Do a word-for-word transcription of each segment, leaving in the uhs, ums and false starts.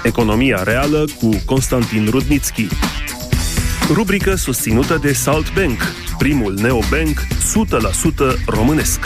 Economia reală cu Constantin Rudnitschi. Rubrică susținută de Salt Bank, primul neobank o sută la sută românesc.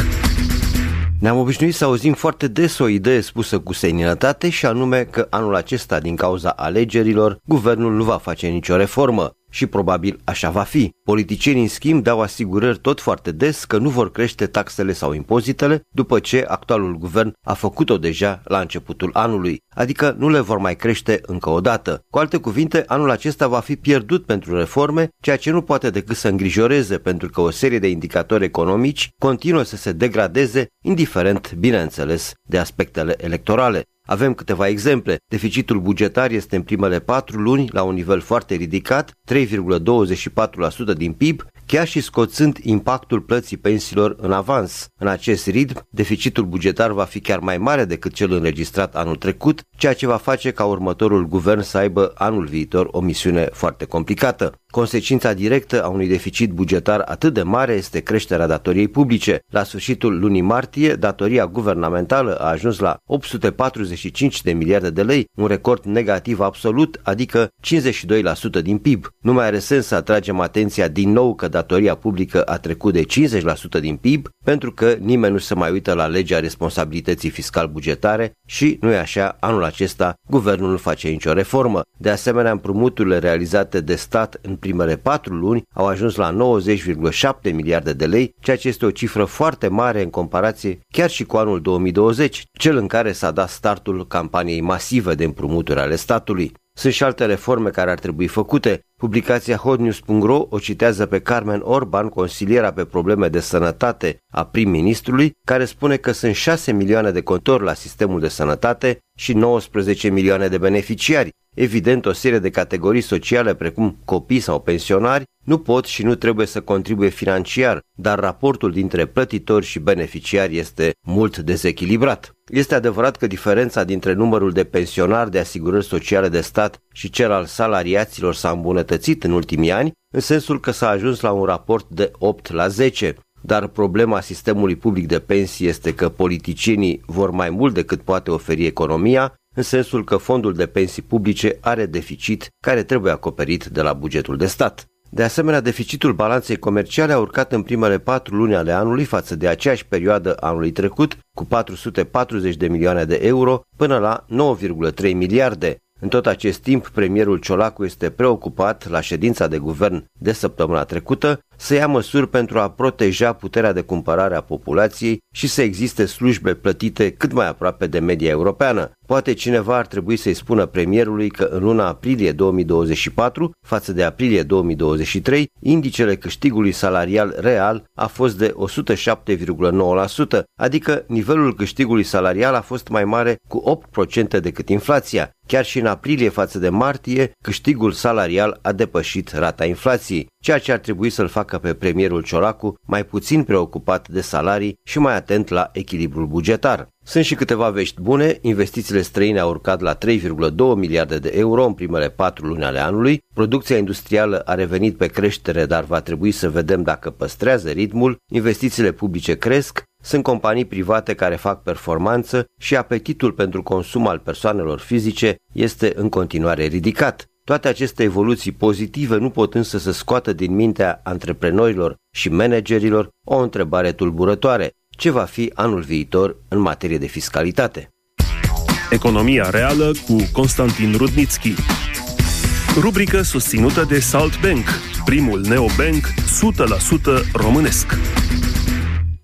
Ne-am obișnuit să auzim foarte des o idee spusă cu seninătate și anume că anul acesta, din cauza alegerilor, guvernul nu va face nicio reformă. Și probabil așa va fi. Politicienii, în schimb, dau asigurări tot foarte des că nu vor crește taxele sau impozitele, după ce actualul guvern a făcut-o deja la începutul anului, adică nu le vor mai crește încă o dată. Cu alte cuvinte, anul acesta va fi pierdut pentru reforme, ceea ce nu poate decât să îngrijoreze, pentru că o serie de indicatori economici continuă să se degradeze, indiferent, bineînțeles, de aspectele electorale. Avem câteva exemple. Deficitul bugetar este în primele patru luni la un nivel foarte ridicat, trei virgulă douăzeci și patru la sută din P I B, chiar și scoțând impactul plății pensiilor în avans. În acest ritm, deficitul bugetar va fi chiar mai mare decât cel înregistrat anul trecut, ceea ce va face ca următorul guvern să aibă anul viitor o misiune foarte complicată. Consecința directă a unui deficit bugetar atât de mare este creșterea datoriei publice. La sfârșitul lunii martie, datoria guvernamentală a ajuns la opt sute patruzeci și cinci de miliarde de lei, un record negativ absolut, adică cincizeci și doi la sută din P I B. Nu mai are sens să atragem atenția din nou că datoria publică a trecut de cincizeci la sută din P I B, pentru că nimeni nu se mai uită la legea responsabilității fiscal-bugetare și, nu e așa, anul acesta guvernul nu face nicio reformă. De asemenea, împrumuturile realizate de stat în primele patru luni au ajuns la nouăzeci virgulă șapte miliarde de lei, ceea ce este o cifră foarte mare în comparație chiar și cu anul două mii douăzeci, cel în care s-a dat startul campaniei masive de împrumuturi ale statului. Sunt și alte reforme care ar trebui făcute. Publicația hotnews punct ro o citează pe Carmen Orban, consiliera pe probleme de sănătate a prim-ministrului, care spune că sunt șase milioane de contori la sistemul de sănătate și nouăsprezece milioane de beneficiari. Evident, o serie de categorii sociale, precum copii sau pensionari, nu pot și nu trebuie să contribuie financiar, dar raportul dintre plătitori și beneficiari este mult dezechilibrat. Este adevărat că diferența dintre numărul de pensionari de asigurări sociale de stat și cel al salariaților s-a îmbunătățit în ultimii ani, în sensul că s-a ajuns la un raport de opt la zece. Dar problema sistemului public de pensii este că politicienii vor mai mult decât poate oferi economia, în sensul că fondul de pensii publice are deficit care trebuie acoperit de la bugetul de stat. De asemenea, deficitul balanței comerciale a urcat în primele patru luni ale anului față de aceeași perioadă anului trecut, cu patru sute patruzeci de milioane de euro până la nouă virgulă trei miliarde. În tot acest timp, premierul Ciolacu este preocupat la ședința de guvern de săptămâna trecută să ia măsuri pentru a proteja puterea de cumpărare a populației și să existe slujbe plătite cât mai aproape de media europeană. Poate cineva ar trebui să-i spună premierului că în luna aprilie două mii douăzeci și patru, față de aprilie două mii douăzeci și trei, indicele câștigului salarial real a fost de o sută șapte virgulă nouă la sută, adică nivelul câștigului salarial a fost mai mare cu opt la sută decât inflația. Chiar și în aprilie față de martie, câștigul salarial a depășit rata inflației, ceea ce ar trebui să-l facă pe premierul Ciolacu mai puțin preocupat de salarii și mai atent la echilibrul bugetar. Sunt și câteva vești bune. Investițiile străine au urcat la trei virgulă doi miliarde de euro în primele patru luni ale anului, producția industrială a revenit pe creștere, dar va trebui să vedem dacă păstrează ritmul, investițiile publice cresc, sunt companii private care fac performanță și apetitul pentru consum al persoanelor fizice este în continuare ridicat. Toate aceste evoluții pozitive nu pot însă să scoată din mintea antreprenorilor și managerilor o întrebare tulburătoare: ce va fi anul viitor în materie de fiscalitate? Economia reală cu Constantin Rudnitschi. Rubrică susținută de Salt Bank, primul neobank o sută la sută românesc.